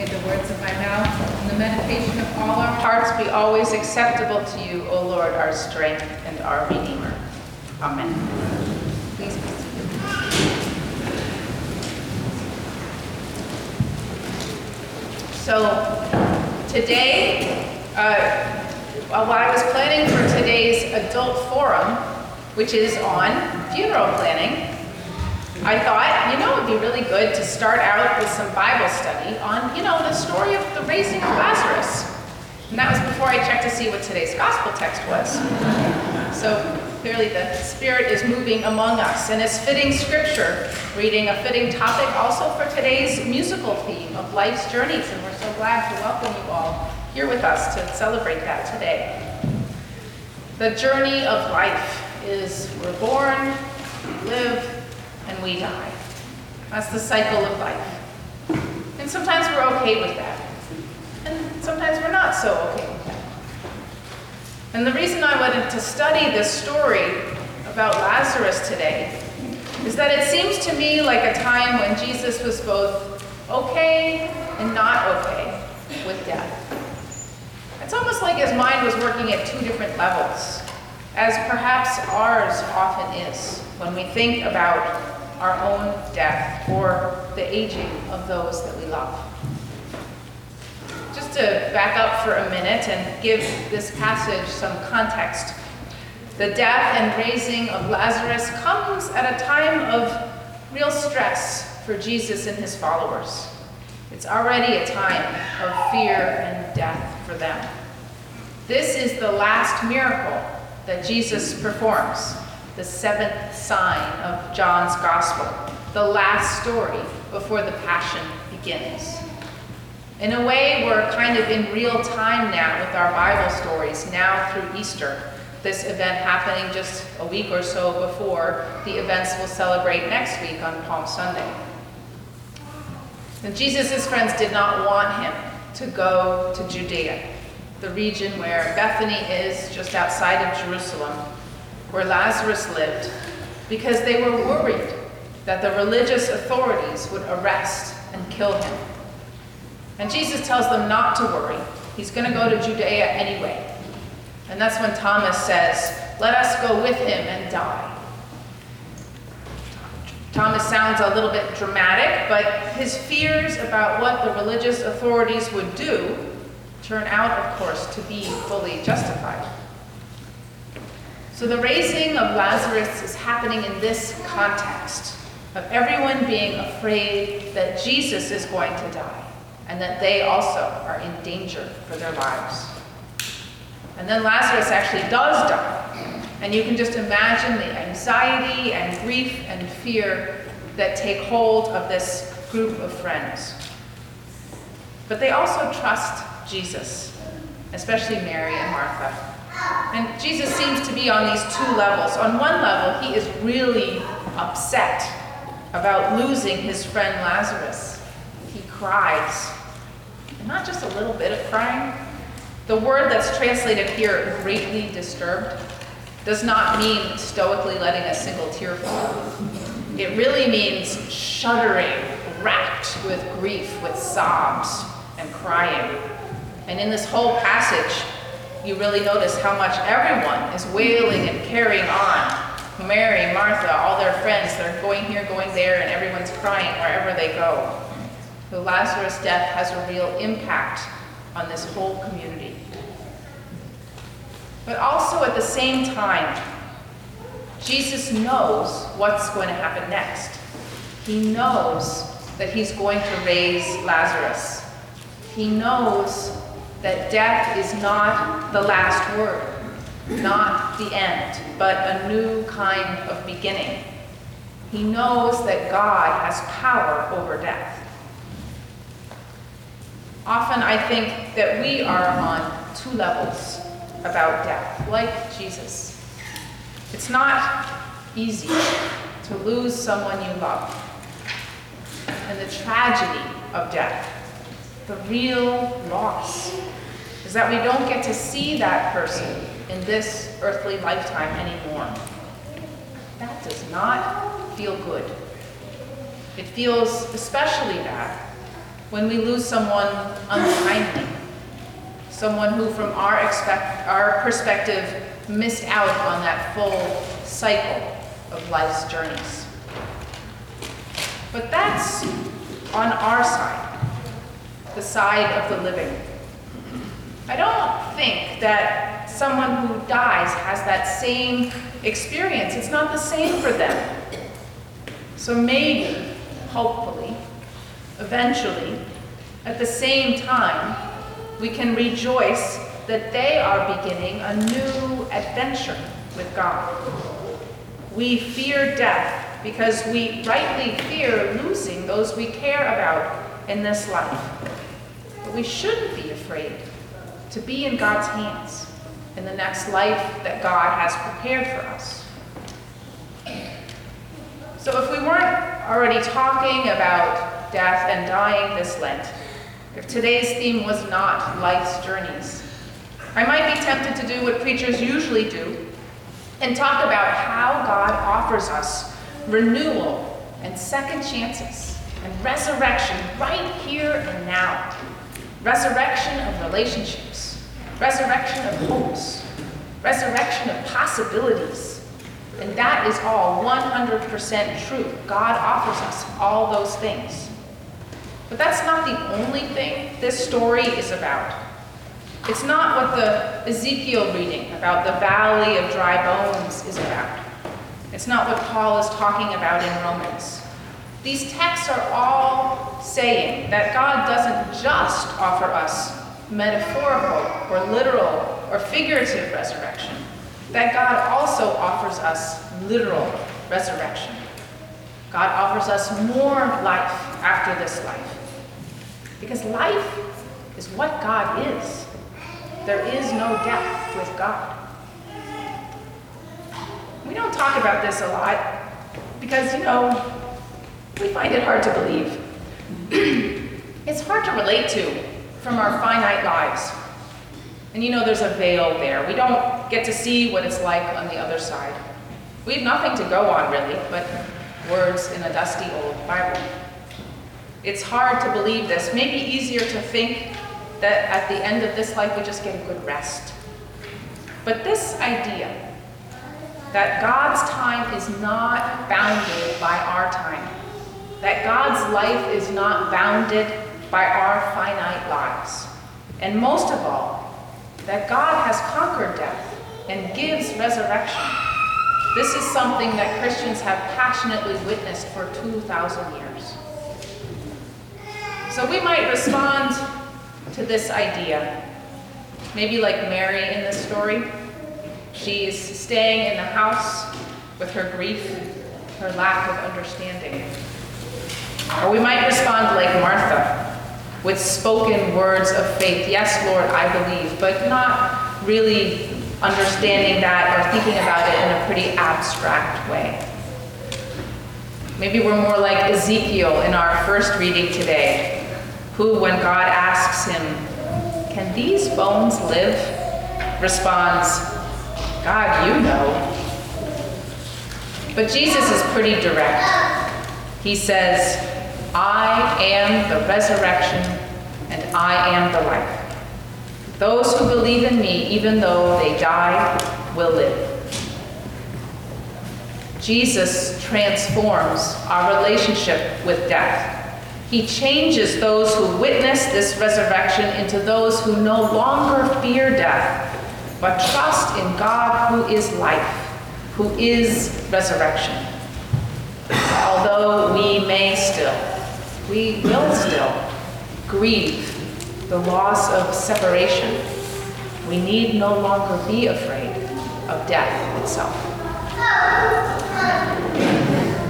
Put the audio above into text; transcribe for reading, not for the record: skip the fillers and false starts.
May the words of my mouth and the meditation of all our hearts be always acceptable to you, O Lord, our strength and our Redeemer. Amen. Please be seated. So today, while I was planning for today's adult forum, which is on funeral planning, I thought, it would be really good to start out with some Bible study on, the story of the raising of Lazarus. And that was before I checked to see what today's gospel text was. So clearly the Spirit is moving among us, and it's fitting scripture, reading a fitting topic also for today's musical theme of life's journeys. And we're so glad to welcome you all here with us to celebrate that today. The journey of life is we're born, we live, and we die. That's the cycle of life. And sometimes we're okay with that. And sometimes we're not so okay with that. And the reason I wanted to study this story about Lazarus today is that it seems to me like a time when Jesus was both okay and not okay with death. It's almost like his mind was working at two different levels, as perhaps ours often is when we think about our own death or the aging of those that we love. Just to back up for a minute and give this passage some context. The death and raising of Lazarus comes at a time of real stress for Jesus and his followers. It's already a time of fear and death for them. This is the last miracle that Jesus performs, the seventh sign of John's Gospel, the last story before the Passion begins. In a way, we're kind of in real time now with our Bible stories, now through Easter, this event happening just a week or so before the events we'll celebrate next week on Palm Sunday. And Jesus' friends did not want him to go to Judea, the region where Bethany is, just outside of Jerusalem, where Lazarus lived, because they were worried that the religious authorities would arrest and kill him. And Jesus tells them not to worry. He's going to go to Judea anyway. And that's when Thomas says, "Let us go with him and die." Thomas sounds a little bit dramatic, but his fears about what the religious authorities would do turn out, of course, to be fully justified. So the raising of Lazarus is happening in this context of everyone being afraid that Jesus is going to die and that they also are in danger for their lives. And then Lazarus actually does die. And you can just imagine the anxiety and grief and fear that take hold of this group of friends. But they also trust Jesus, especially Mary and Martha. And Jesus seems to be on these two levels. On one level, he is really upset about losing his friend Lazarus. He cries. And not just a little bit of crying. The word that's translated here, greatly disturbed, does not mean stoically letting a single tear fall. It really means shuddering, racked with grief, with sobs and crying. And in this whole passage, you really notice how much everyone is wailing and carrying on. Mary, Martha, all their friends, they're going here, going there, and everyone's crying wherever they go. The Lazarus' death has a real impact on this whole community. But also at the same time, Jesus knows what's going to happen next. He knows that he's going to raise Lazarus. He knows that death is not the last word, not the end, but a new kind of beginning. He knows that God has power over death. Often I think that we are on two levels about death, like Jesus. It's not easy to lose someone you love. And the tragedy of death, the real loss, is that we don't get to see that person in this earthly lifetime anymore. That does not feel good. It feels especially bad when we lose someone unkindly, someone who from our perspective missed out on that full cycle of life's journeys. But that's on our side, the side of the living. I don't think that someone who dies has that same experience. It's not the same for them. So maybe, hopefully, eventually, at the same time, we can rejoice that they are beginning a new adventure with God. We fear death because we rightly fear losing those we care about in this life. But we shouldn't be afraid to be in God's hands in the next life that God has prepared for us. So if we weren't already talking about death and dying this Lent, if today's theme was not life's journeys, I might be tempted to do what preachers usually do and talk about how God offers us renewal and second chances and resurrection right here and now. Resurrection of relationships, resurrection of hopes, resurrection of possibilities. And that is all 100% true. God offers us all those things. But that's not the only thing this story is about. It's not what the Ezekiel reading about the valley of dry bones is about. It's not what Paul is talking about in Romans. These texts are all saying that God doesn't just offer us metaphorical or literal or figurative resurrection, that God also offers us literal resurrection. God offers us more life after this life. Because life is what God is. There is no death with God. We don't talk about this a lot because, we find it hard to believe. It's hard to relate to from our finite lives. And there's a veil there. We don't get to see what it's like on the other side. We have nothing to go on, really, but words in a dusty old Bible. It's hard to believe this. Maybe easier to think that at the end of this life we just get a good rest. But this idea that God's time is not bounded by our time, that God's life is not bounded by our finite lives, and most of all, that God has conquered death and gives resurrection. This is something that Christians have passionately witnessed for 2,000 years. So we might respond to this idea, maybe like Mary in this story. She's staying in the house with her grief, her lack of understanding. Or we might respond like Martha, with spoken words of faith. Yes, Lord, I believe, but not really understanding that or thinking about it in a pretty abstract way. Maybe we're more like Ezekiel in our first reading today, who, when God asks him, "Can these bones live?" responds, "God, you know." But Jesus is pretty direct. He says, "I am the resurrection and I am the life. Those who believe in me, even though they die, will live." Jesus transforms our relationship with death. He changes those who witness this resurrection into those who no longer fear death, but trust in God who is life, who is resurrection. Although we will still grieve the loss of separation, we need no longer be afraid of death itself. Amen.